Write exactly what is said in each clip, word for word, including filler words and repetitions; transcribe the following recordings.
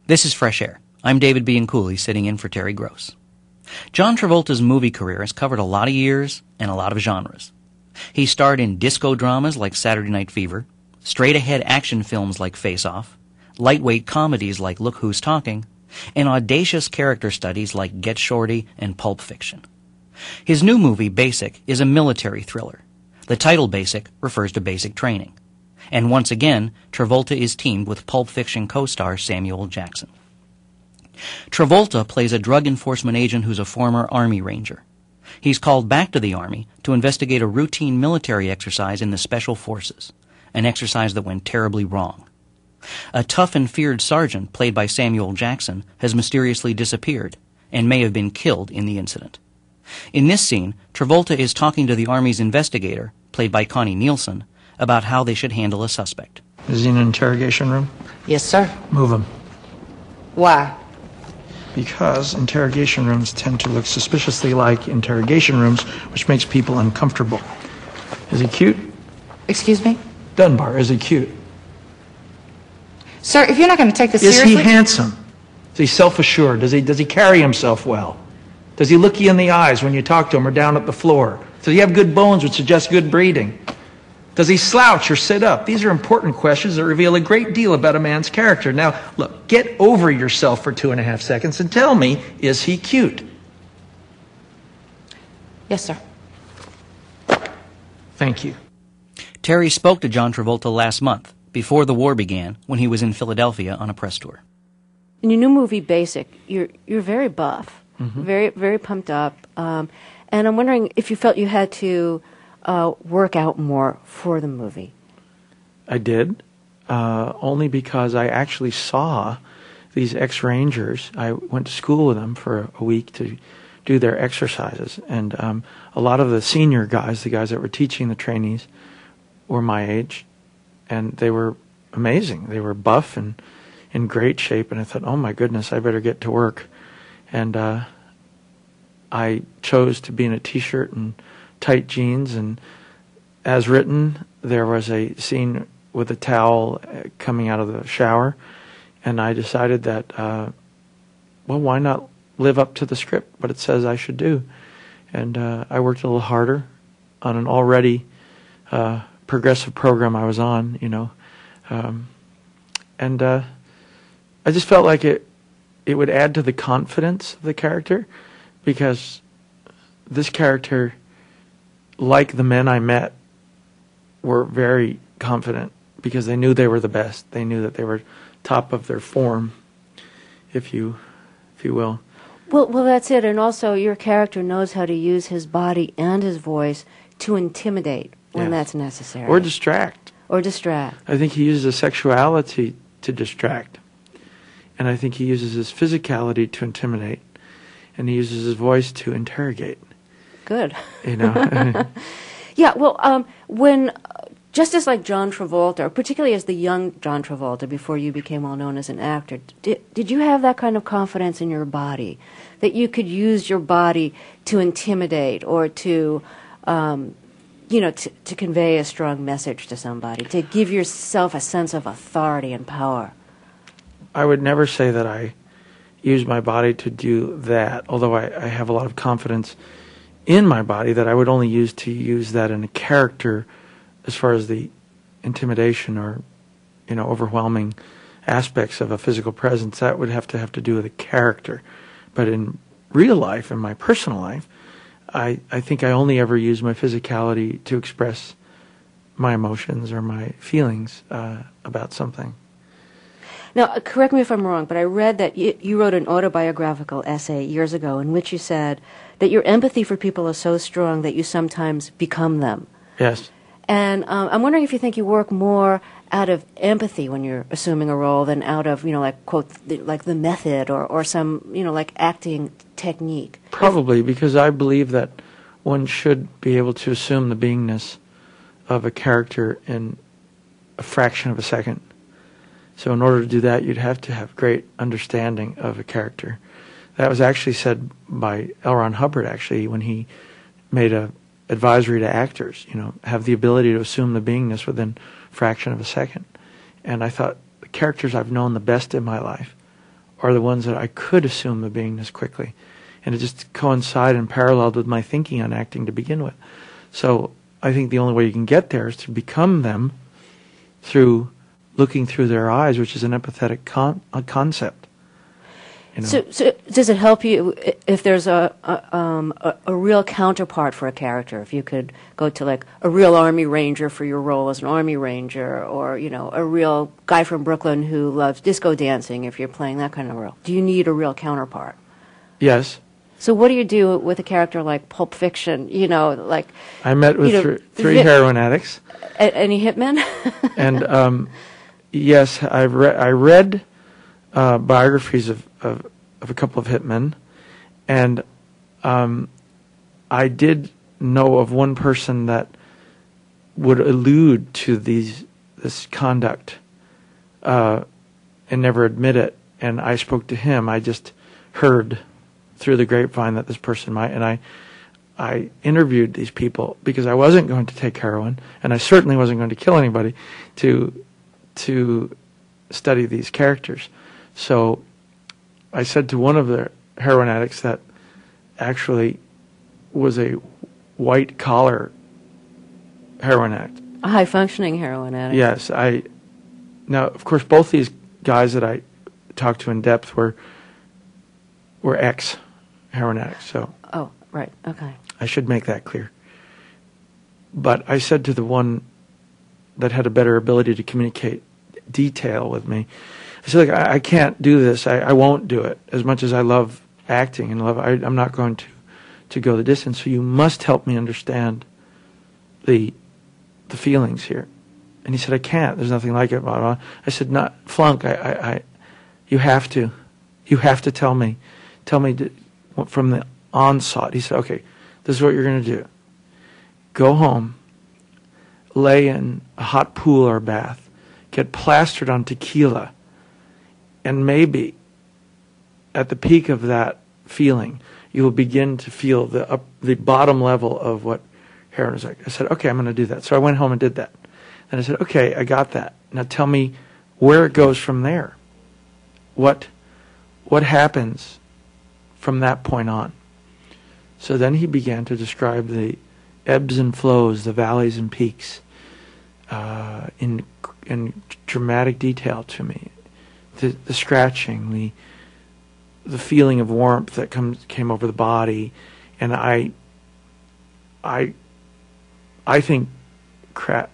This is Fresh Air. I'm David Bianculli, sitting in for Terry Gross. John Travolta's movie career has covered a lot of years and a lot of genres. He starred in disco dramas like Saturday Night Fever, straight-ahead action films like Face Off, lightweight comedies like Look Who's Talking, and audacious character studies like Get Shorty and Pulp Fiction. His new movie, Basic, is a military thriller. The title Basic refers to basic training. And once again, Travolta is teamed with Pulp Fiction co-star Samuel Jackson. Travolta plays a drug enforcement agent who's a former Army Ranger. He's called back to the Army to investigate a routine military exercise in the Special Forces, an exercise that went terribly wrong. A tough and feared sergeant, played by Samuel Jackson, has mysteriously disappeared and may have been killed in the incident. In this scene, Travolta is talking to the Army's investigator, played by Connie Nielsen, about how they should handle a suspect. Is he in an interrogation room? Yes, sir. Move him. Why? Because interrogation rooms tend to look suspiciously like interrogation rooms, which makes people uncomfortable. Is he cute? Excuse me? Dunbar, is he cute? Sir, if you're not going to take this Is seriously... he handsome? Is he self-assured? Does he, does he carry himself well? Does he look you in the eyes when you talk to him or down at the floor? Does he have good bones, which suggest good breeding? Does he slouch or sit up? These are important questions that reveal a great deal about a man's character. Now, look, get over yourself for two and a half seconds and tell me, is he cute? Yes, sir. Thank you. Terry spoke to John Travolta last month, before the war began, when he was in Philadelphia on a press tour. In your new movie, Basic, you're you're very buff, Mm-hmm. very very pumped up, um, and I'm wondering if you felt you had to uh, work out more for the movie. I did, uh, only because I actually saw these ex-Rangers. I went to school with them for a week to do their exercises, and um, a lot of the senior guys, the guys that were teaching the trainees, were my age, and they were amazing. They were buff and in great shape, and I thought, oh my goodness, I better get to work. And uh, I chose to be in a t-shirt and tight jeans, and as written, there was a scene with a towel coming out of the shower, and I decided that, uh, well, why not live up to the script, what it says I should do. And uh, I worked a little harder on an already uh, progressive program I was on, you know. Um, and uh, I just felt like it it would add to the confidence of the character, because this character, like the men I met, were very confident because they knew they were the best. They knew that they were top of their form, if you if you will. Well, well, that's it. And also, your character knows how to use his body and his voice to intimidate when Yes. that's necessary. Or distract. Or distract. I think he uses his sexuality to distract. And I think he uses his physicality to intimidate. And he uses his voice to interrogate. Good. You know? Yeah, well, um, when, just as like John Travolta, or particularly as the young John Travolta before you became well known as an actor, did, did you have that kind of confidence in your body? That you could use your body to intimidate or to, um, you know, to, to convey a strong message to somebody, to give yourself a sense of authority and power? I would never say that I use my body to do that, although I, I have a lot of confidence in my body that I would only use to use that in a character as far as the intimidation or, you know, overwhelming aspects of a physical presence. That would have to have to do with a character. But in real life, in my personal life, I, I think I only ever use my physicality to express my emotions or my feelings uh, about something. Now, uh, correct me if I'm wrong, but I read that you, you wrote an autobiographical essay years ago in which you said that your empathy for people is so strong that you sometimes become them. Yes. And um, I'm wondering if you think you work more out of empathy when you're assuming a role than out of, you know, like, quote, the, like the method or, or some, you know, like acting technique. Probably, because I believe that one should be able to assume the beingness of a character in a fraction of a second. So in order to do that, you'd have to have great understanding of a character. That was actually said by L. Ron Hubbard, actually, when he made a advisory to actors, you know, have the ability to assume the beingness within a fraction of a second. And I thought the characters I've known the best in my life are the ones that I could assume the beingness quickly. And it just coincided and paralleled with my thinking on acting to begin with. So I think the only way you can get there is to become them through looking through their eyes, which is an empathetic con- a concept. You know? So, so does it help you if there's a a, um, a a real counterpart for a character? If you could go to like a real Army Ranger for your role as an Army Ranger, or you know a real guy from Brooklyn who loves disco dancing, if you're playing that kind of role, do you need a real counterpart? Yes. So what do you do with a character like Pulp Fiction? You know, like I met with you know, th- three vi- heroin addicts. a- any hitmen? And um, yes, I've re- I read uh, biographies of, of of a couple of hitmen, and um, I did know of one person that would allude to these this conduct uh, and never admit it. And I spoke to him. I just heard through the grapevine that this person might, and I I interviewed these people because I wasn't going to take heroin, and I certainly wasn't going to kill anybody to to study these characters. So I said to one of the heroin addicts that actually was a white collar heroin addict. A high functioning heroin addict. Yes, I. Now, of course, both these guys that I talked to in depth were were ex heroin addicts. So Oh, right. Okay. I should make that clear. But I said to the one that had a better ability to communicate detail with me, I said, "Look, I, I can't do this. I, I won't do it. As much as I love acting and love, I, I'm not going to to go the distance. So you must help me understand the the feelings here." And he said, "I can't. There's nothing like it." Blah, blah. I said, "Not flunk. I, I, I, you have to, you have to tell me, tell me to, from the onslaught." He said, "Okay, this is what you're going to do. Go home, lay in a hot pool or bath, get plastered on tequila, and maybe at the peak of that feeling, you will begin to feel the up, the bottom level of what heroin is like." I said, "Okay, I'm going to do that." So I went home and did that. And I said, "Okay, I got that. Now tell me where it goes from there. What what happens from that point on?" So then he began to describe the ebbs and flows, the valleys and peaks, uh, in in dramatic detail to me. The, the scratching, the the feeling of warmth that comes came over the body, and I I I think cra-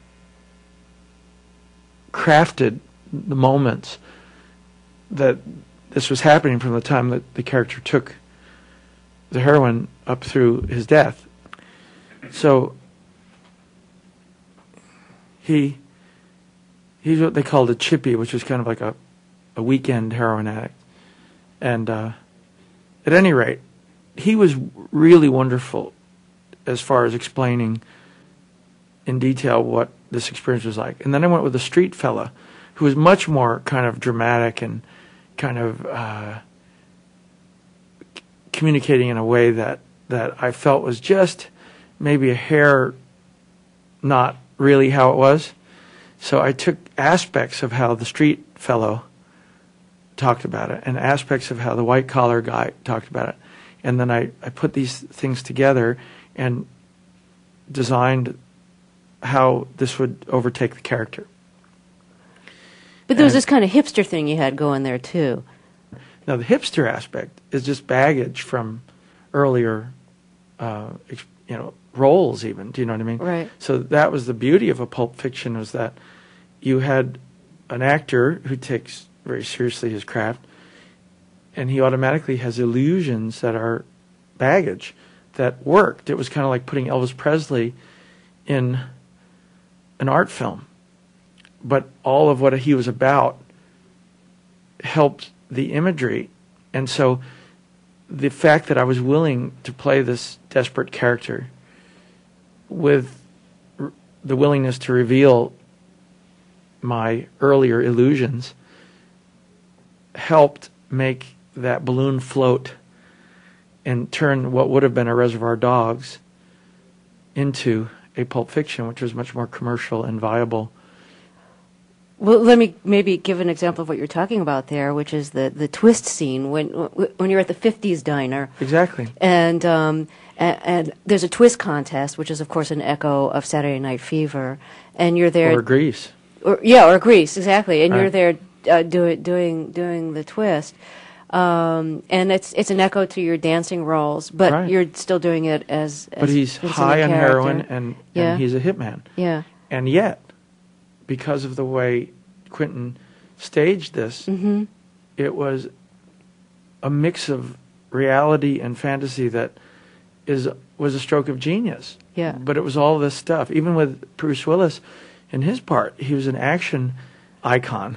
crafted the moments that this was happening from the time that the character took the heroin up through his death. So he he's what they called a chippy, which was kind of like a, a weekend heroin addict. And uh, at any rate, he was really wonderful as far as explaining in detail what this experience was like. And then I went with a street fella who was much more kind of dramatic and kind of uh, c- communicating in a way that, that I felt was just maybe a hair not really how it was. So I took aspects of how the street fellow talked about it and aspects of how the white collar guy talked about it. And then I, I put these things together and designed how this would overtake the character. But there was And- this kind of hipster thing you had going there, too. Now, the hipster aspect is just baggage from earlier, uh, ex- you know, roles even. Do you know what I mean? Right. So that was the beauty of a Pulp Fiction, was that you had an actor who takes very seriously his craft, and he automatically has illusions that are baggage that worked. It was kind of like putting Elvis Presley in an art film, but all of what he was about helped the imagery. And so the fact that I was willing to play this desperate character with r- the willingness to reveal my earlier illusions helped make that balloon float and turn what would have been a Reservoir Dogs into a Pulp Fiction, which was much more commercial and viable Well, let me maybe give an example of what you're talking about there, which is the, the twist scene when when you're at the fifties diner. Exactly. And, um, and and there's a twist contest, which is of course an echo of Saturday Night Fever, and you're there. Or Grease. Or, yeah, or Grease, exactly. And Right. you're there uh, doing doing doing the twist, um, and it's it's an echo to your dancing roles, but Right. you're still doing it as. as But he's Vincent high the on character. heroin, and, Yeah. and he's a hitman. Yeah. And yet, because of the way Quentin staged this, Mm-hmm. it was a mix of reality and fantasy that is was a stroke of genius. Yeah. But it was all this stuff. Even with Bruce Willis, in his part, he was an action icon.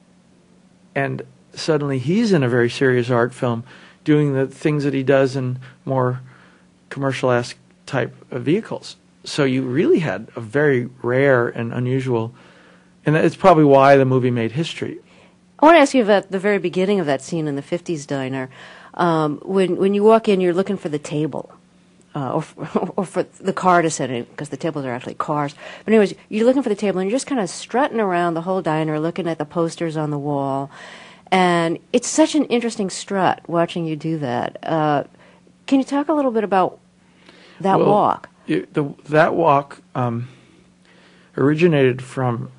And suddenly he's in a very serious art film doing the things that he does in more commercial-esque type of vehicles. So you really had a very rare and unusual, and it's probably why the movie made history. I want to ask you about the very beginning of that scene in the fifties diner. Um, when when you walk in, you're looking for the table, uh, or for, or for the car to sit in, because the tables are actually cars. But anyways, you're looking for the table, and you're just kind of strutting around the whole diner, looking at the posters on the wall, and it's such an interesting strut watching you do that. Uh, can you talk a little bit about that Well, walk? It, the, that walk um, originated from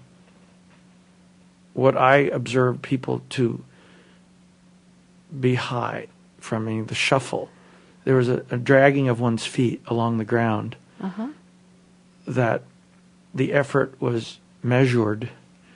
what I observed people to be high from, meaning the shuffle. There was a, a dragging of one's feet along the ground, Uh-huh. that the effort was measured,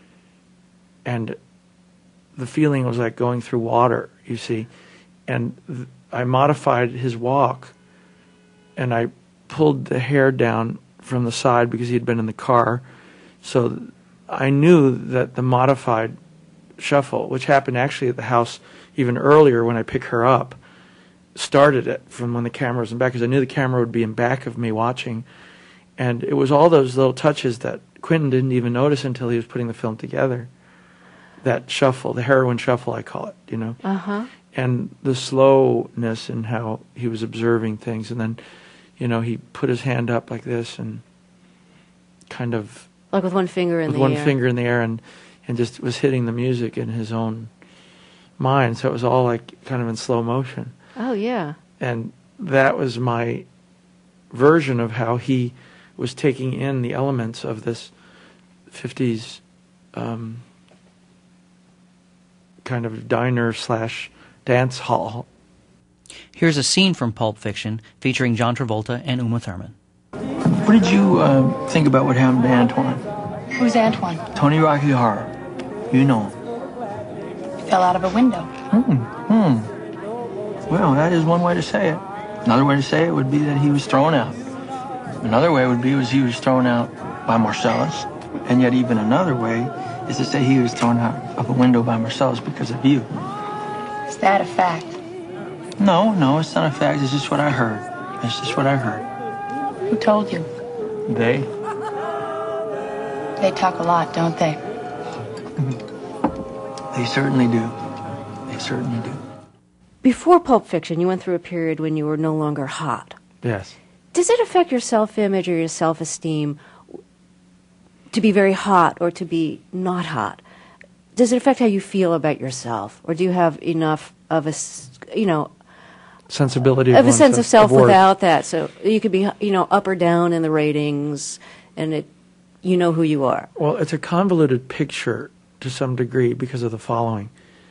and the feeling was like going through water, you see. And th- I modified his walk, and I pulled the hair down from the side because he had been in the car. So th- I knew that the modified shuffle, which happened actually at the house even earlier when I pick her up, started it from when the camera was in back, because I knew the camera would be in back of me watching. And it was all those little touches that Quentin didn't even notice until he was putting the film together. That shuffle, the heroin shuffle, I call it, you know. Uh-huh. And the slowness in how he was observing things. And then, you know, he put his hand up like this and kind of, Like with one finger in with the one air. finger in the air, and, and just was hitting the music in his own mind. So it was all like kind of in slow motion. Oh, yeah. And that was my version of how he was taking in the elements of this fifties um, kind of diner slash dance hall. Here's a scene from Pulp Fiction featuring John Travolta and Uma Thurman. What did you uh, think about what happened to Antoine? Who's Antoine? Tony Rocky Horror. You know him. Fell out of a window. Hmm. Hmm. Well, that is one way to say it. Another way to say it would be that he was thrown out. Another way would be was he was thrown out by Marcellus. And yet even another way is to say he was thrown out of a window by Marcellus because of you. Is that a fact? No, no, it's not a fact. It's just what I heard. It's just what I heard. Who told you? They? They talk a lot, don't they? They certainly do. They certainly do. Before Pulp Fiction, you went through a period when you were no longer hot. Yes. Does it affect your self-image or your self-esteem to be very hot or to be not hot? Does it affect how you feel about yourself, or do you have enough of a, s- you know, Sensibility of, of a one's sense of self worth. without that? So you could be, you know, up or down in the ratings, and it, you know who you are. Well, it's a convoluted picture to some degree because of the following.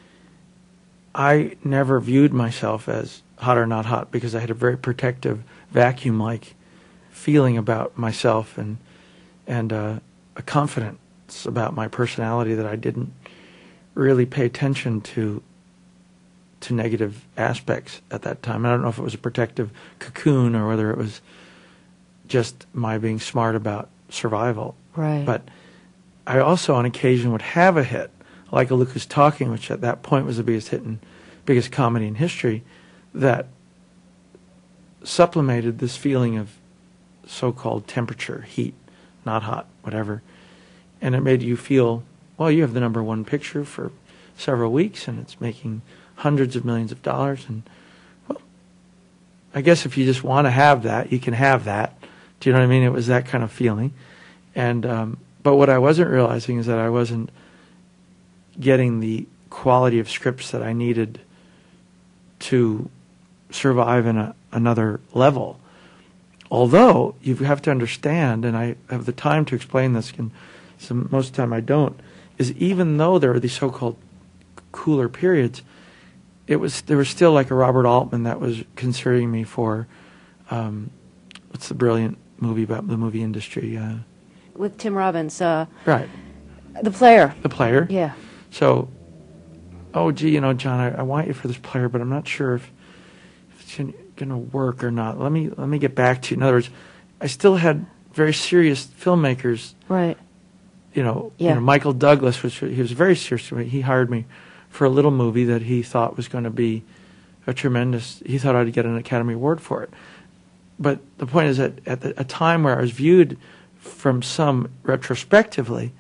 I never viewed myself as hot or not hot because I had a very protective, vacuum-like feeling about myself, and and uh, a confidence about my personality that I didn't really pay attention to to negative aspects at that time. I don't know if it was a protective cocoon or whether it was just my being smart about survival. Right. But I also on occasion would have a hit, like a Look Who's Talking, which at that point was the biggest hit and biggest comedy in history, that supplemented this feeling of so-called temperature, heat, not hot, whatever. And it made you feel, well, you have the number one picture for several weeks and it's making hundreds of millions of dollars. And, well, I guess if you just want to have that, you can have that. Do you know what I mean? It was that kind of feeling. And um, but what I wasn't realizing is that I wasn't getting the quality of scripts that I needed to survive in a, another level. Although, you have to understand, and I have the time to explain this, and some, most of the time I don't, is even though there are these so-called cooler periods, it was there was still like a Robert Altman that was considering me for, um, what's the brilliant movie about the movie industry? Uh, With Tim Robbins, uh, right. The Player. The Player. Yeah. So, oh, gee, you know, John, I, I want you for this Player, but I'm not sure if, if it's going to work or not. Let me let me get back to you. In other words, I still had very serious filmmakers. Right. You know, Yeah. you know Michael Douglas, was he was very serious. He hired me for a little movie that he thought was going to be a tremendous. He thought I'd get an Academy Award for it. But the point is that at the, a time where I was viewed from some retrospectively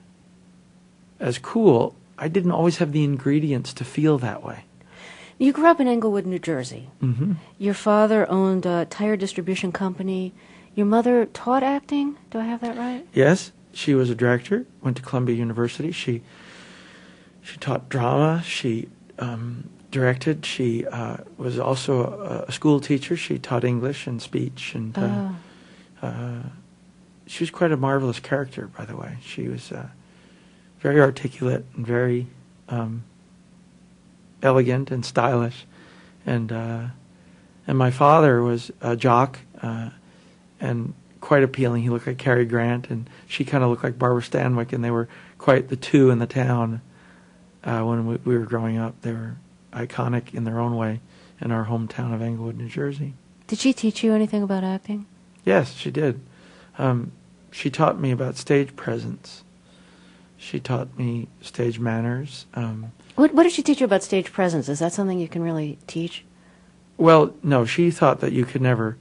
as cool, I didn't always have the ingredients to feel that way. You grew up in Englewood, New Jersey. Mm-hmm. Your father owned a tire distribution company. Your mother taught acting. Do I have that right? Yes, she was a director. Went to Columbia University. She she taught drama. She um, directed. She uh, was also a, a school teacher. She taught English and speech. And uh, Oh. uh, she was quite a marvelous character, by the way. She was uh, very articulate and very um, elegant and stylish. And uh, and my father was a jock uh, and quite appealing. He looked like Cary Grant, and she kind of looked like Barbara Stanwyck, and they were quite the two in the town uh, when we, we were growing up. They were iconic in their own way in our hometown of Englewood, New Jersey. Did she teach you anything about acting? Yes, she did. Um, she taught me about stage presence. She taught me stage manners. Um, What, what did she teach you about stage presence? Is that something you can really teach? well, no, she thought that you could never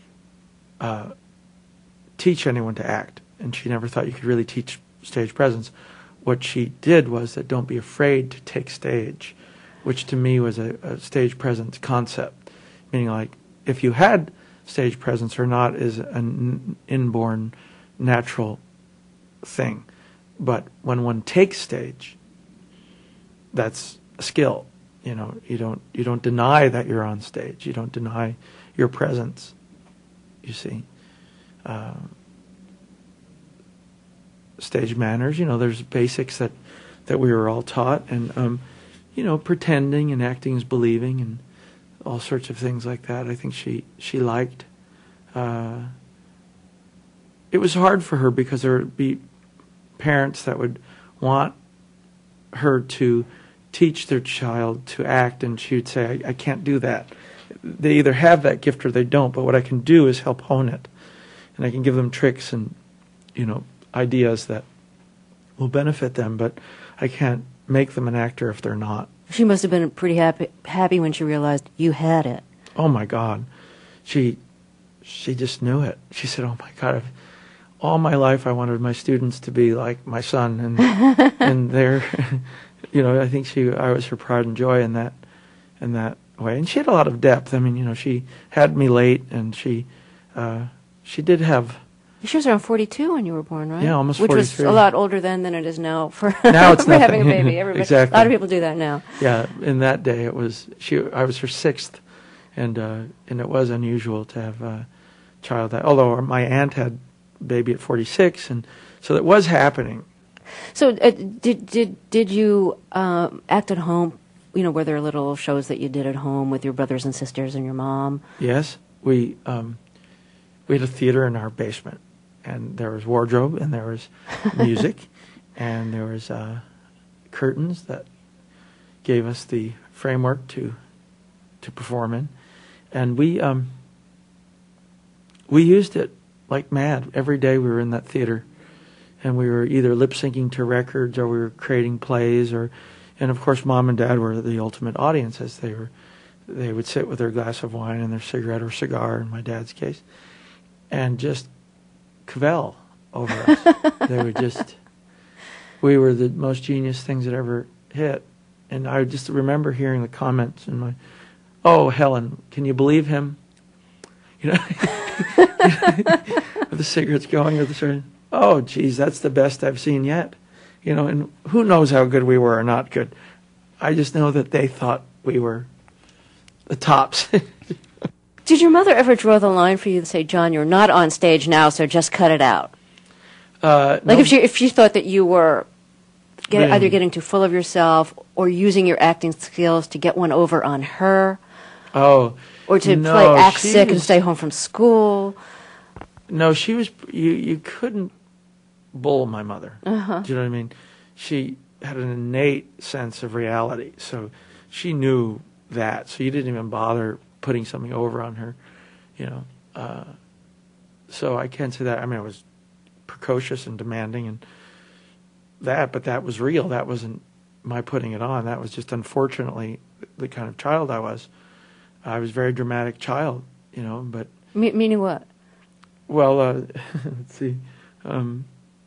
uh, teach anyone to act, and she never thought you could really teach stage presence. What she did was that don't be afraid to take stage, which to me was a, a stage presence concept, meaning like if you had stage presence or not is an inborn natural thing. But when one takes stage, that's a skill. You know, you don't you don't deny that you're on stage. You don't deny your presence. You see, uh, stage manners. You know, there's basics that that we were all taught, and um, you know, pretending and acting as believing, and all sorts of things like that. I think she she liked. Uh, it was hard for her because there would be parents that would want her to teach their child to act, and she would say, I, I can't do that. They either have that gift or they don't, but what I can do is help hone it. And I can give them tricks and, you know, ideas that will benefit them, but I can't make them an actor if they're not. She must have been pretty happy, happy when she realized you had it. Oh, my God. She she just knew it. She said, oh, my God, I've, all my life I wanted my students to be like my son, and and they're, you know, I think she, I was her pride and joy in that, in that way. And she had a lot of depth. I mean, you know, she had me late, and she, uh, she did have. She was around forty-two when you were born, right? Yeah, almost Which forty-three. was a lot older then than it is now for, Now it's for nothing. having a baby. Everybody, Exactly. A lot of people do that now. Yeah, in that day it was she. I was her sixth, and uh, and it was unusual to have a child that. Although my aunt had a baby at forty-six, and so it was happening. So uh, did did did you um, act at home? You know, were there little shows that you did at home with your brothers and sisters and your mom? Yes, we um, we had a theater in our basement, and there was wardrobe, and there was music, and there was uh, curtains that gave us the framework to to perform in, and we um, we used it like mad. Every day we were in that theater, and we were either lip syncing to records or we were creating plays, or, and of course, Mom and Dad were the ultimate audiences. They were, they would sit with their glass of wine and their cigarette or cigar, in my dad's case, and just cavell over us. They would just, we were the most genius things that ever hit. And I just remember hearing the comments in my, oh, Helen, can you believe him? You know, with the cigarettes going, or the sort of, oh, geez, that's the best I've seen yet. You know, and who knows how good we were or not good. I just know that they thought we were the tops. Did your mother ever draw the line for you to say, John, you're not on stage now, so just cut it out? Uh, Like no, if she if she thought that you were get, Really? either getting too full of yourself or using your acting skills to get one over on her, oh, or to no, play act she sick and was- stay home from school. No, she was. You you couldn't bull my mother. Uh-huh. Do you know what I mean? She had an innate sense of reality, so she knew that. So you didn't even bother putting something over on her, you know. Uh, so I can't say that. I mean, I was precocious and demanding and that, but that was real. That wasn't my putting it on. That was just unfortunately the kind of child I was. I was a very dramatic child, you know. But Me- meaning what? well, uh, let's see. Um,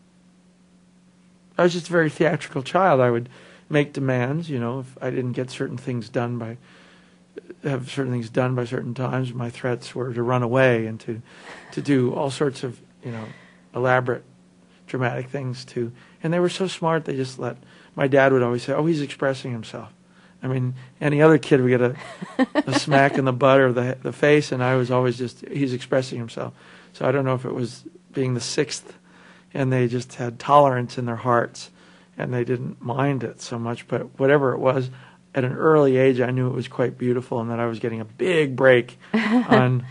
I was just a very theatrical child. I would make demands, you know, if I didn't get certain things done by, have certain things done by certain times. My threats were to run away and to, to do all sorts of, you know, elaborate, dramatic things to, and they were so smart. They just let. My dad would always say, "Oh, he's expressing himself." I mean, any other kid would get a, a smack in the butt or the the face, and I was always just, he's expressing himself. So I don't know if it was being the sixth, and they just had tolerance in their hearts, and they didn't mind it so much. But whatever it was, at an early age, I knew it was quite beautiful, and that I was getting a big break on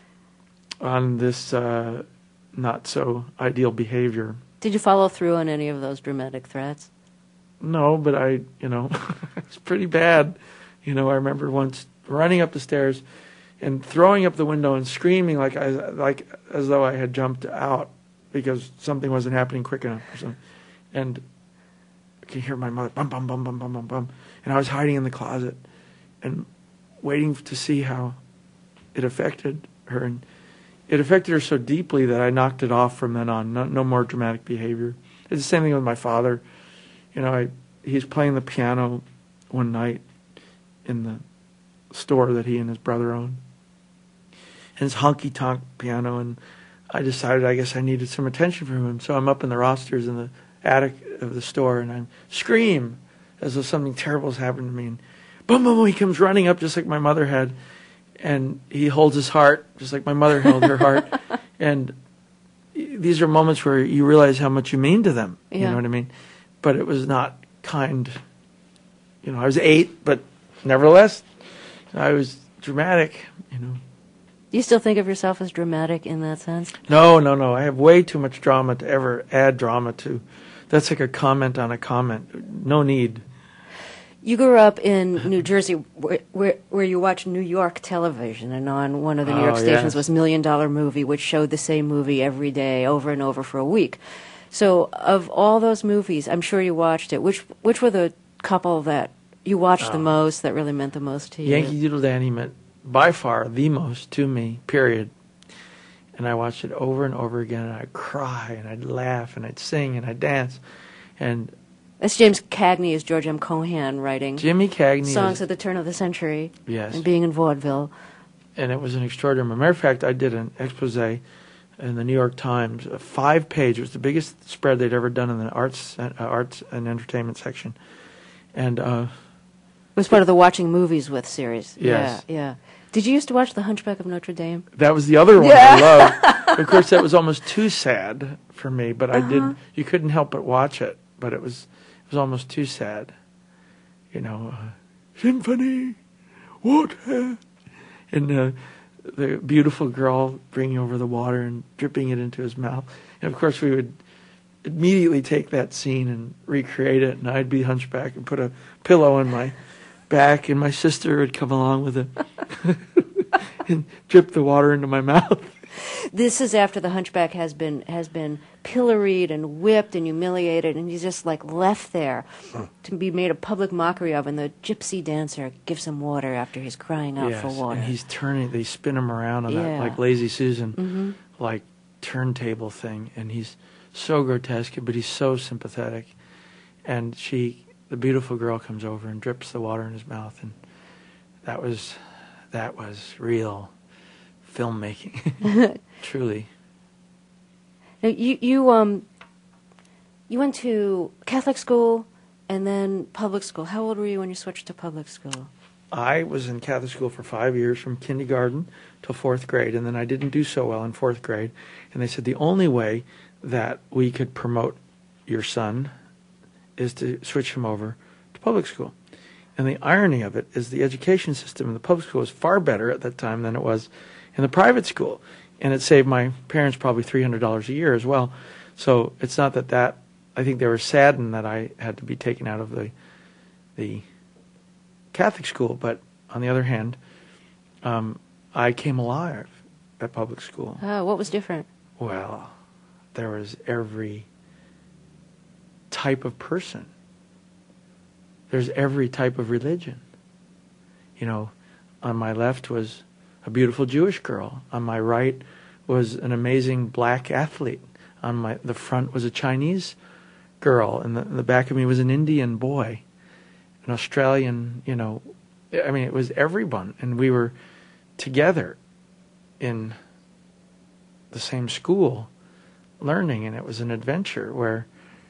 on this uh, not so ideal behavior. Did you follow through on any of those dramatic threats? No, but I, you know, it's pretty bad. You know, I remember once running up the stairs and throwing up the window and screaming like I, like as though I had jumped out because something wasn't happening quick enough or something. And I could hear my mother bum bum bum bum bum bum bum, and I was hiding in the closet and waiting to see how it affected her. And it affected her so deeply that I knocked it off from then on. No, no more dramatic behavior. It's the same thing with my father. You know, I, he's playing the piano one night in the store that he and his brother own. And it's honky-tonk piano, and I decided I guess I needed some attention from him. So I'm up in the rafters in the attic of the store, and I scream as though something terrible has happened to me. And boom, boom, boom, he comes running up just like my mother had, and he holds his heart just like my mother held her heart. And these are moments where you realize how much you mean to them. Yeah. You know what I mean? But it was not kind. You know, I was eight, but nevertheless, I was dramatic, you know. Do you still think of yourself as dramatic in that sense? No, no, no. I have way too much drama to ever add drama to. That's like a comment on a comment. No need. You grew up in New Jersey, where, where, where you watched New York television, and on one of the New York Oh, stations yes. was Million Dollar Movie, which showed the same movie every day, over and over for a week. So, of all those movies, I'm sure you watched it. Which which were the couple that you watched the most, that really meant the most to you? Yankee Doodle Dandy meant by far the most to me, period. And I watched it over and over again, and I'd cry, and I'd laugh, and I'd sing, and I'd dance. And That's James Cagney as George M. Cohan writing Jimmy Cagney songs is, at the turn of the century yes, and being in vaudeville. and it was an extraordinary. Matter of fact, I did an expose in the New York Times, a five-page. It was the biggest spread they'd ever done in the arts, uh, arts and entertainment section, and uh, It was part of the Watching Movies With series. Yes. Yeah, yeah. Did you used to watch The Hunchback of Notre Dame? that was the other one I loved. Of course, that was almost too sad for me, but I Uh-huh. did. You couldn't help but watch it, but it was it was almost too sad. You know, uh, symphony, water, and uh, the beautiful girl bringing over the water and dripping it into his mouth. And of course, we would immediately take that scene and recreate it, and I'd be hunchback and put a pillow on my back, and my sister would come along with it and drip the water into my mouth. This is after the Hunchback has been has been pilloried and whipped and humiliated, and he's just like left there to be made a public mockery of. And the gypsy dancer gives him water after he's crying out Yes, for water. and he's turning. They spin him around on Yeah. that like Lazy Susan, Mm-hmm. like turntable thing, and he's so grotesque, but he's so sympathetic. And she, the beautiful girl, comes over and drips the water in his mouth, and that was that was real filmmaking, truly. Now, you you um you went to Catholic school and then public school. How old were you when you switched to public school? I was in Catholic school for five years, from kindergarten till fourth grade, and then I didn't do so well in fourth grade. And they said the only way that we could promote your son is to switch him over to public school. And the irony of it is the education system in the public school was far better at that time than it was in the private school. And it saved my parents probably three hundred dollars a year as well. So it's not that that, I think they were saddened that I had to be taken out of the the Catholic school, but on the other hand, um, I came alive at public school. Oh, what was different? Well, there was every type of person. There's every type of religion. You know, on my left was a beautiful Jewish girl. On my right was an amazing black athlete. On my the front was a Chinese girl, and the, the back of me was an Indian boy, an Australian, you know. I mean, it was everyone, and we were together in the same school learning, and it was an adventure where,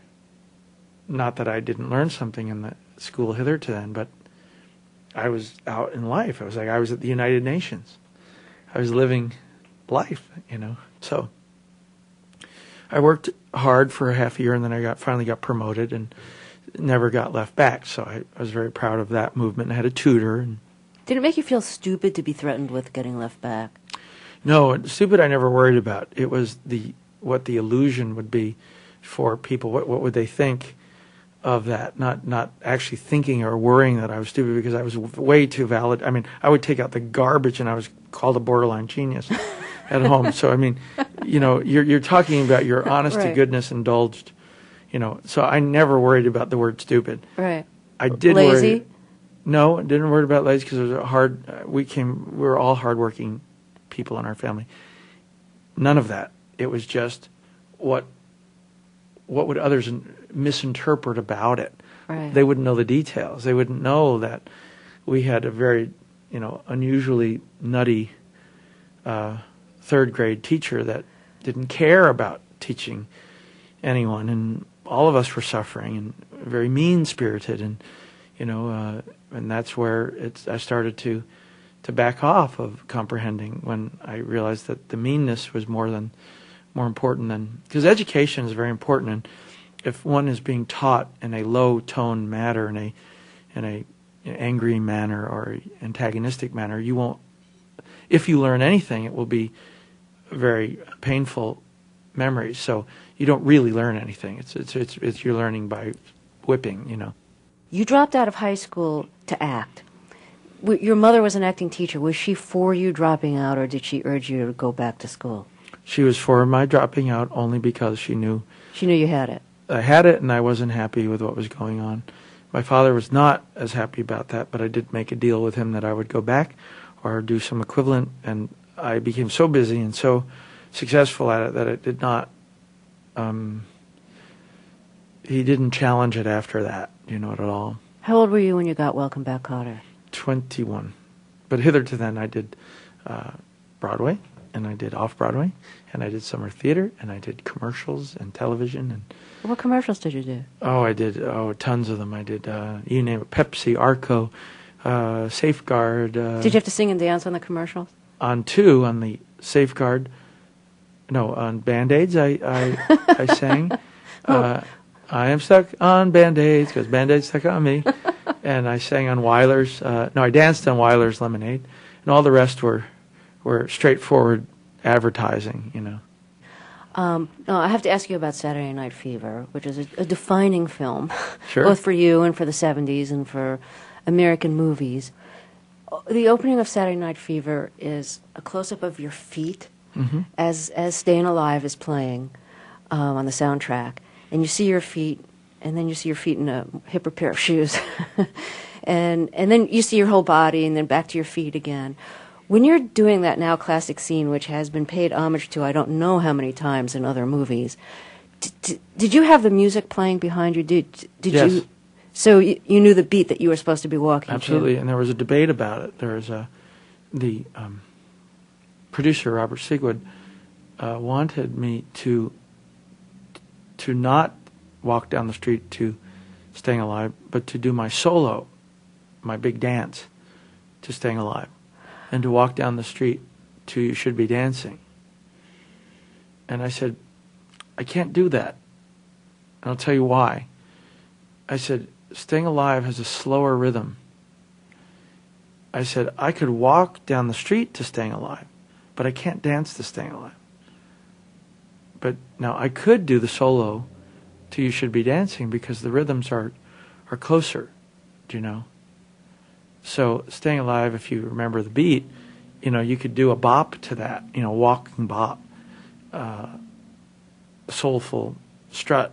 not that I didn't learn something in the school hitherto then, but I was out in life. I was like I was at the United Nations. I was living life, you know. So I worked hard for a half a year, and then I got finally got promoted and never got left back. So I, I was very proud of that movement. I had a tutor. And Did it make you feel stupid to be threatened with getting left back? no, stupid I never worried about. It was the what the illusion would be for people. What what would they think of that? Not not actually thinking or worrying that I was stupid, because I was way too valid. I mean, I would take out the garbage, and I was called a borderline genius at home. So I mean, you know, you're you're talking about your honest to Right. goodness indulged. You know, so I never worried about the word stupid. Right. I did Lazy? worry. No, I didn't worry about lazy, because it was a hard. Uh, we came. We were all hardworking people in our family. None of that. It was just what. What would others in- misinterpret about it? Right. They wouldn't know the details. They wouldn't know that we had a very, you know, unusually nutty uh, third grade teacher that didn't care about teaching anyone, and all of us were suffering and very mean spirited, and you know, uh, and that's where it's. I started to to back off of comprehending when I realized that the meanness was more than more important than, because education is very important, and if one is being taught in a low tone manner, in a in a angry manner or antagonistic manner, you won't. If you learn anything, it will be very painful memories. So you don't really learn anything. It's it's it's, it's you're learning by whipping, you know. You dropped out of high school to act. W- Your mother was an acting teacher. Was she for you dropping out, or did she urge you to go back to school? She was for my dropping out only because she knew She knew you had it. I had it, and I wasn't happy with what was going on. My father was not as happy about that, but I did make a deal with him that I would go back or do some equivalent, and I became so busy and so successful at it that it did not, um, he didn't challenge it after that, you know, at all. How old were you when you got Welcome Back, Kotter? twenty-one. But hitherto then I did uh, Broadway, and I did off-Broadway, and I did summer theater, and I did commercials and television, and What commercials did you do? oh, I did oh tons of them. I did uh, you name it, Pepsi, Arco, uh, Safeguard. Uh, Did you have to sing and dance on the commercials? on two on the Safeguard? No, on Band-Aids. I I, I sang. Uh, I am stuck on Band-Aids because Band-Aids stuck on me, and I sang on Weiler's. Uh, no, I danced on Weiler's Lemonade, and all the rest were were straightforward advertising. You know. Um, no, I have to ask you about Saturday Night Fever, which is a, a defining film, Sure. both for you and for the seventies and for American movies. The opening of Saturday Night Fever is a close-up of your feet Mm-hmm. as as Staying Alive is playing um, on the soundtrack, and you see your feet, and then you see your feet in a hipper pair of shoes, and and then you see your whole body, and then back to your feet again. When you're doing that now classic scene, which has been paid homage to I don't know how many times in other movies, d- d- did you have the music playing behind you? Did did Yes. you? So you, you knew the beat that you were supposed to be walking Absolutely, to. and there was a debate about it. There was a the um, producer Robert Sigwood uh, wanted me to to not walk down the street to Staying Alive, but to do my solo, my big dance to Staying Alive, and to walk down the street to You Should Be Dancing. And I said, I can't do that. And I'll tell you why. I said, Staying Alive has a slower rhythm. I said, I could walk down the street to Staying Alive, but I can't dance to Staying Alive. But now I could do the solo to You Should Be Dancing because the rhythms are, are closer, do you know? So Staying Alive, if you remember the beat, you know, you could do a bop to that, you know, walking bop, uh, soulful strut.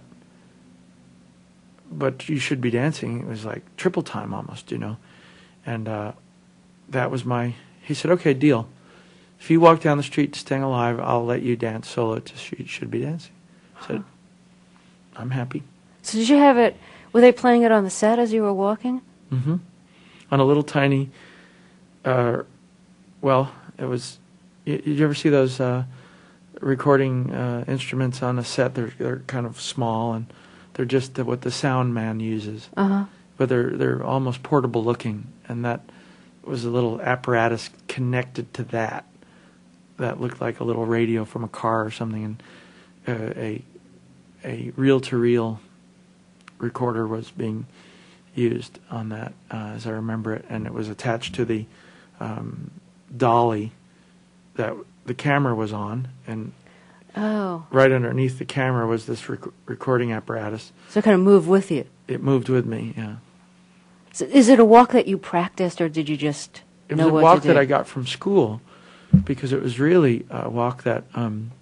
But You Should Be Dancing, it was like triple time almost, you know. And uh, that was my, he said, okay, deal. If you walk down the street to Staying Alive, I'll let you dance solo to You Should Be Dancing. I said, I'm happy. So did you have it, were they playing it on the set as you were walking? Mm-hmm. On a little tiny, uh, well, it was, you, did you ever see those uh, recording uh, instruments on a set? They're, they're kind of small, and they're just the, what the sound man uses. Uh-huh. But they're, they're almost portable looking, and that was a little apparatus connected to that. That looked like a little radio from a car or something, and uh, a a reel-to-reel recorder was being used on that, uh, as I remember it, and it was attached to the um, dolly that the camera was on, and oh. right underneath the camera was this rec- recording apparatus. So it kind of moved with you? It moved with me, yeah. So is it a walk that you practiced, or did you just it know was a what walk to do? that I got from school, because it was really a walk that um,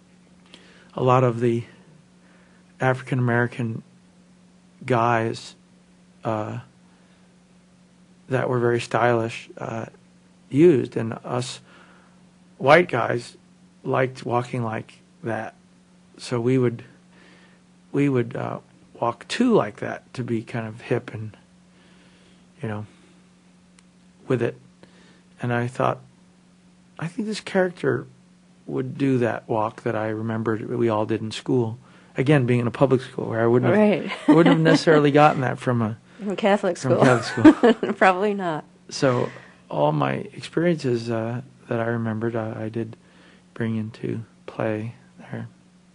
a lot of the African American guys uh, that were very stylish uh, used, and us white guys liked walking like that. So we would we would uh, walk too like that to be kind of hip and, you know, with it. And I thought, I think this character would do that walk that I remembered we all did in school. Again, being in a public school where I wouldn't have, right. I wouldn't have necessarily gotten that from a From Catholic school. From Catholic school. Probably not. So all my experiences uh, that I remembered, uh, I did bring into play there.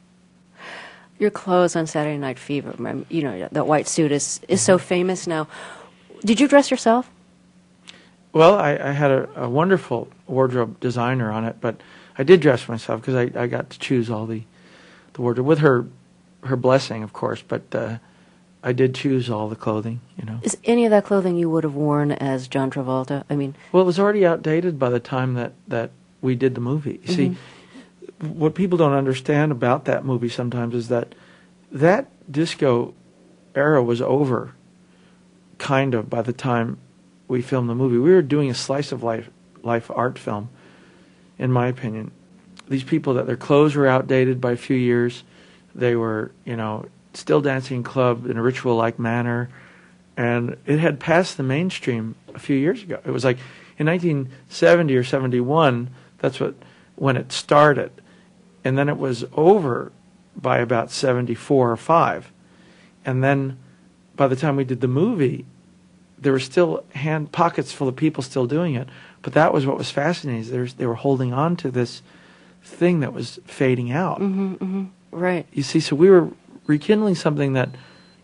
Your clothes on Saturday Night Fever, you know, that white suit is, is so famous now. Did you dress yourself? Well, I, I had a, a wonderful wardrobe designer on it, but I did dress myself because I, I got to choose all the, the wardrobe with her her blessing, of course, but uh, I did choose all the clothing, you know. Is any of that clothing you would have worn as John Travolta? I mean, well, it was already outdated by the time that, that we did the movie. You mm-hmm. see, what people don't understand about that movie sometimes is that that disco era was over, kind of, by the time we filmed the movie. We were doing a slice of life life art film, in my opinion. These people, that their clothes were outdated by a few years. They were, you know, still dancing club in a ritual-like manner, and it had passed the mainstream a few years ago. It was like in nineteen seventy or seventy-one, that's what when it started, and then it was over by about seventy-four or five, and then by the time we did the movie, there were still hand pockets full of people still doing it. But that was what was fascinating. Is they were, they were holding on to this thing that was fading out. Mm-hmm, mm-hmm. Right. You see, so we were rekindling something that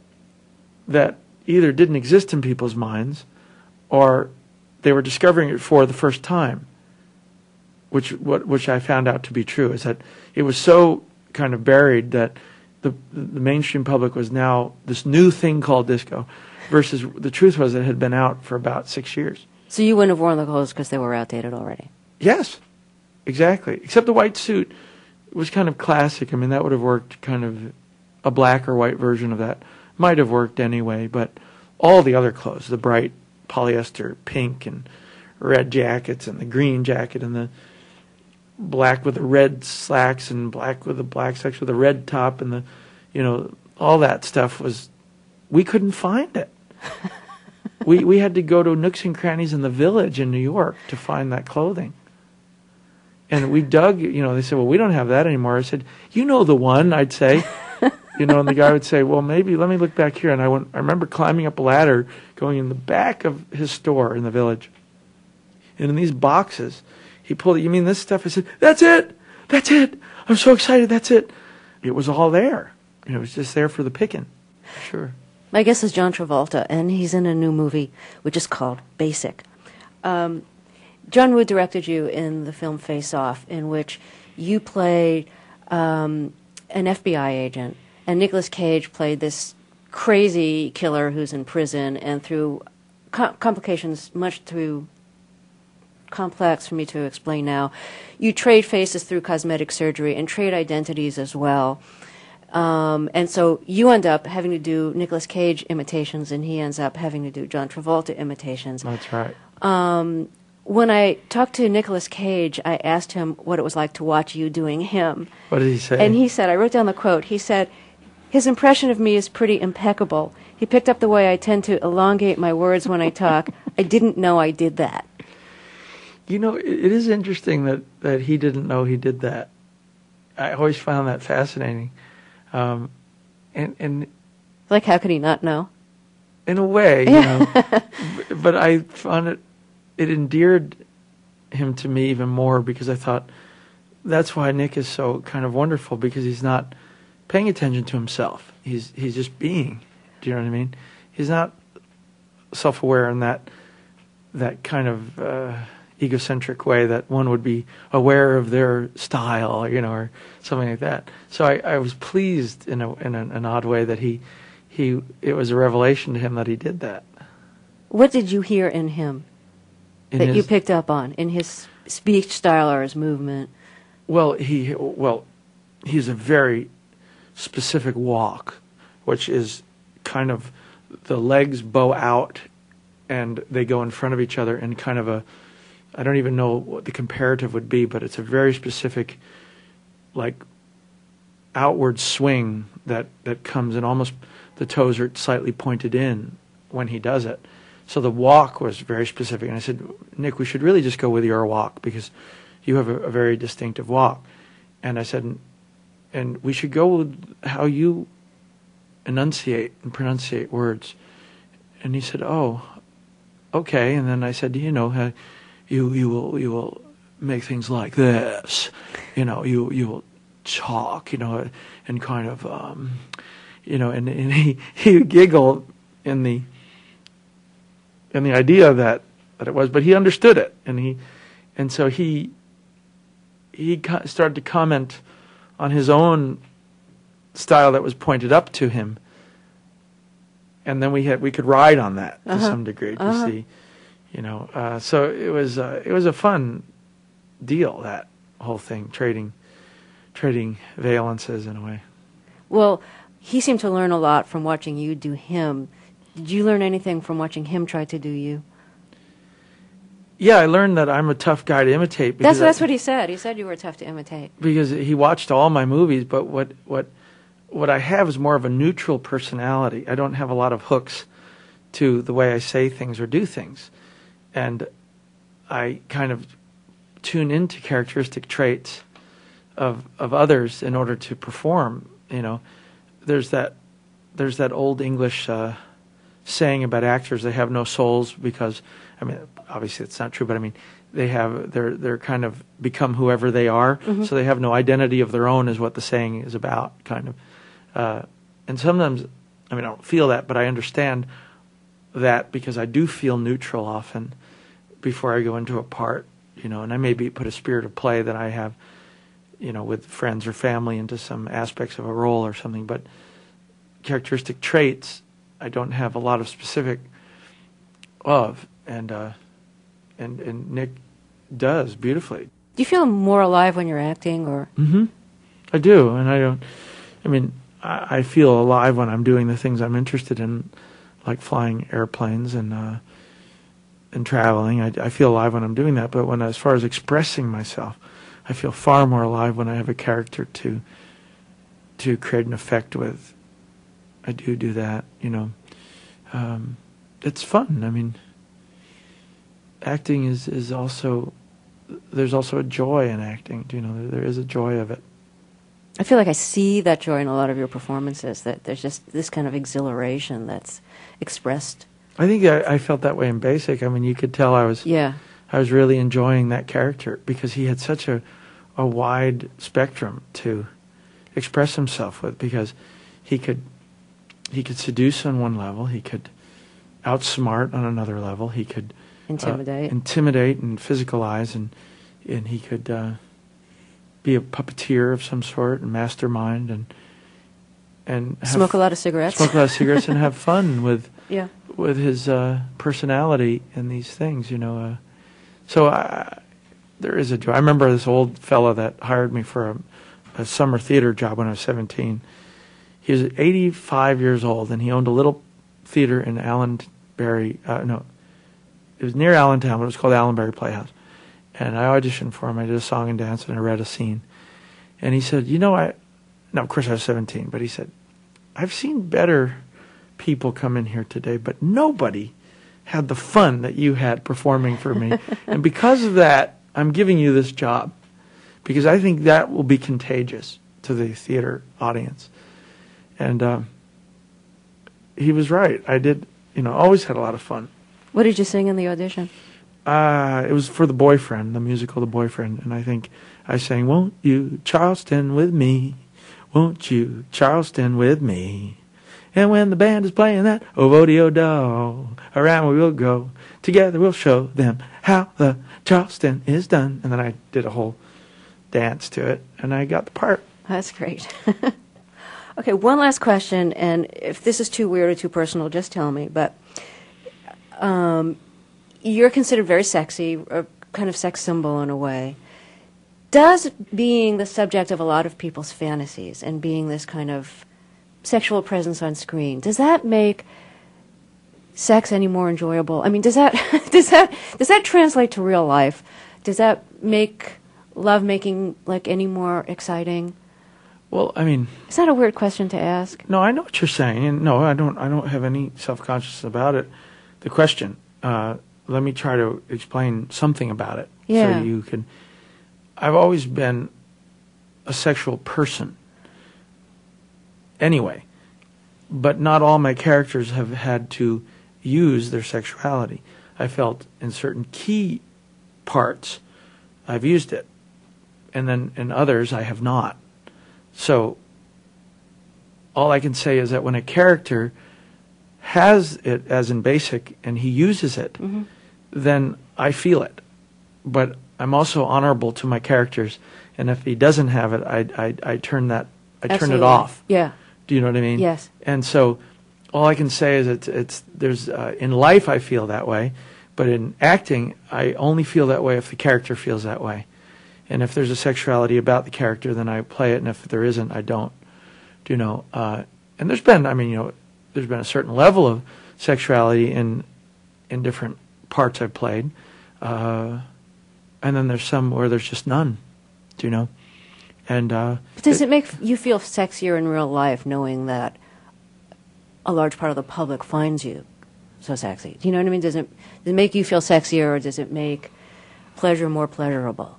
that either didn't exist in people's minds, or they were discovering it for the first time. Which what which I found out to be true is that it was so kind of buried that the the mainstream public was now this new thing called disco, versus the truth was it had been out for about six years. So you wouldn't have worn the clothes because they were outdated already? Yes, exactly. Except the white suit was kind of classic. I mean, that would have worked. Kind of a black or white version of that might have worked anyway. But all the other clothes, the bright polyester pink and red jackets and the green jacket and the black with the red slacks and black with the black slacks with the red top and the, you know, all that stuff was, we couldn't find it. we we had to go to nooks and crannies in the Village in New York to find that clothing. And we dug, you know, they said, well, we don't have that anymore. I said, you know the one, I'd say. You know, and the guy would say, well, maybe let me look back here. And I went, I remember climbing up a ladder, going in the back of his store in the village. And in these boxes, he pulled it. You mean this stuff? I said, that's it. That's it. I'm so excited. That's it. It was all there. It was just there for the picking. Sure. My guest is John Travolta, and he's in a new movie which is called Basic. Um, John Woo directed you in the film Face Off, in which you played um, an F B I agent, and Nicolas Cage played this crazy killer who's in prison, and through co- complications much too complex for me to explain now, you trade faces through cosmetic surgery and trade identities as well. Um, and so you end up having to do Nicolas Cage imitations, and he ends up having to do John Travolta imitations. That's right. Um, when I talked to Nicolas Cage, I asked him what it was like to watch you doing him. What did he say? And he said, I wrote down the quote, he said, his impression of me is pretty impeccable. He picked up the way I tend to elongate my words when I talk. I didn't know I did that. You know, it, it is interesting that, that he didn't know he did that. I always found that fascinating. Um, and, and Like, how could he not know? in a way, you know, b- but I found it, it endeared him to me even more, because I thought that's why Nick is so kind of wonderful, because he's not paying attention to himself. He's, he's just being. Do you know what I mean? He's not self-aware in that, that kind of, uh, egocentric way that one would be aware of their style, you know, or something like that. So I, I was pleased in a, in a, an odd way that he, he, it was a revelation to him that he did that. What did you hear in him In that you his- picked up on, in his speech style or his movement? Well, he, well, he's a very specific walk, which is kind of the legs bow out and they go in front of each other in kind of a, I don't even know what the comparative would be, but it's a very specific, like, outward swing that, that comes in. Almost the toes are slightly pointed in when he does it. So the walk was very specific. And I said, Nick, we should really just go with your walk, because you have a, a very distinctive walk. And I said, and we should go with how you enunciate and pronunciate words. And he said, oh, okay. And then I said, you know, uh, you you will you will make things like this, you know, you you will talk, you know, and kind of, um, you know, and, and he he giggled in the in the idea that that it was, but he understood it, and he and so he he co- started to comment on his own style that was pointed up to him, and then we had we could ride on that to Uh-huh. some degree to Uh-huh. see. You know, uh, so it was uh, it was a fun deal, that whole thing, trading trading valences in a way. Well, he seemed to learn a lot from watching you do him. Did you learn anything from watching him try to do you? Yeah, I learned that I'm a tough guy to imitate. Because That's that's I, what he said. He said you were tough to imitate. because he watched all my movies, but what what what I have is more of a neutral personality. I don't have a lot of hooks to the way I say things or do things. And I kind of tune into characteristic traits of of others in order to perform. You know, there's that there's that old English uh, saying about actors: they have no souls, because, I mean, obviously it's not true, but I mean, they have they're they're kind of become whoever they are, Mm-hmm. so they have no identity of their own, is what the saying is about, kind of. Uh, and sometimes, I mean, I don't feel that, but I understand that, because I do feel neutral often before I go into a part, you know, and I maybe put a spirit of play that I have, you know, with friends or family into some aspects of a role or something, but characteristic traits I don't have a lot of specific of, and uh, and and Nick does beautifully. Do you feel more alive when you're acting, or? Mm-hmm. I do, and I don't. I mean, I, I feel alive when I'm doing the things I'm interested in, like flying airplanes and uh, and traveling. I, I feel alive when I'm doing that. But when, as far as expressing myself, I feel far more alive when I have a character to to create an effect with. I do do that, you know. Um, it's fun. I mean, acting is, is also, there's also a joy in acting. You know, there, there is a joy of it. I feel like I see that joy in a lot of your performances, that there's just this kind of exhilaration that's expressed. I think I, I felt that way in Basic. I mean, you could tell I was Yeah. I was really enjoying that character because he had such a, a wide spectrum to express himself with, because he could he could seduce on one level, he could outsmart on another level, he could Intimidate. uh, intimidate and physicalize, and and he could uh, be a puppeteer of some sort and mastermind, and and have, Smoke a lot of cigarettes. smoke a lot of cigarettes and have fun with Yeah. with his uh, personality in these things, you know. Uh, so I, there is a joy. I remember this old fella that hired me for a, a summer theater job when I was seventeen. He was eighty-five years old, and he owned a little theater in Allenbury. Uh, no, it was near Allentown, but it was called Allenbury Playhouse. And I auditioned for him. I did a song and dance, and I read a scene. And he said, you know, I... No, of course I was seventeen, but he said, I've seen better people come in here today, but nobody had the fun that you had performing for me. And because of that, I'm giving you this job, because I think that will be contagious to the theater audience. And um, he was right. I did, you know, always had a lot of fun. What did you sing in the audition? Uh, it was for The Boyfriend, the musical The Boyfriend. And I think I sang, won't you Charleston with me? Won't you Charleston with me? And when the band is playing that, oh, vo-de-oh-do, around we will go. Together we'll show them how the Charleston is done. And then I did a whole dance to it, and I got the part. That's great. Okay, one last question, and if this is too weird or too personal, just tell me. But um, you're considered very sexy, a kind of sex symbol in a way. Does being the subject of a lot of people's fantasies and being this kind of sexual presence on screen, does that make sex any more enjoyable? I mean, does that does that does that translate to real life? Does that make lovemaking like any more exciting? Well, I mean, Is that a weird question to ask? no, I know what you're saying, and no, I don't. I don't have any self-consciousness about it. The question. Uh, let me try to explain something about it, Yeah. so you can. I've always been a sexual person. Anyway, but not all my characters have had to use their sexuality. I felt in certain key parts, I've used it, and then in others I have not. So all I can say is that when a character has it, as in Basic, and he uses it, Mm-hmm. then I feel it. But I'm also honorable to my characters, and if he doesn't have it, I I, I turn that I turn it Absolutely. off. Yeah. Do you know what I mean? Yes. And so all I can say is it's it's there's uh, in life I feel that way, but in acting I only feel that way if the character feels that way. And if there's a sexuality about the character, then I play it, and if there isn't, I don't. Do you know? Uh, and there's been, I mean, you know, there's been a certain level of sexuality in in different parts I've played, uh, and then there's some where there's just none. Do you know? And uh, But does it make you feel sexier in real life knowing that a large part of the public finds you so sexy? Do you know what I mean? Does it, does it make you feel sexier, or does it make pleasure more pleasurable?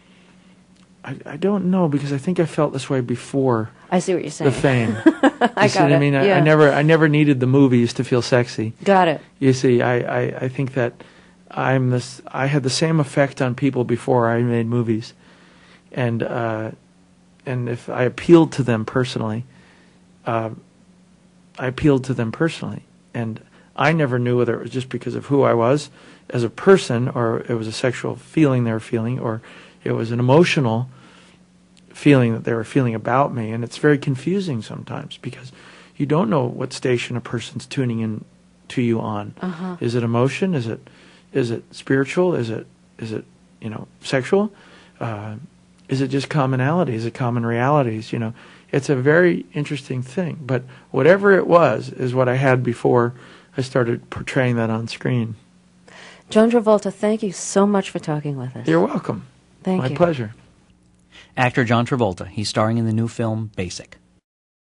I, I don't know, because I think I felt this way before I see what you're saying. the fame. I You see got what it. I mean? I, yeah. I never I never needed the movies to feel sexy. Got it. You see, I, I, I think that I'm this. I had the same effect on people before I made movies, and uh, and if I appealed to them personally, uh, I appealed to them personally, and I never knew whether it was just because of who I was as a person, or it was a sexual feeling they were feeling, or it was an emotional feeling that they were feeling about me. And it's very confusing sometimes, because you don't know what station a person's tuning in to you on. Uh-huh. Is it emotion? Is it is it spiritual? Is it is it you know sexual? Uh, is it just commonality? Is it common realities? You know, it's a very interesting thing. But whatever it was is what I had before I started portraying that on screen. John Travolta, thank you so much for talking with us. You're welcome. Thank My you. pleasure. Actor John Travolta. He's starring in the new film Basic.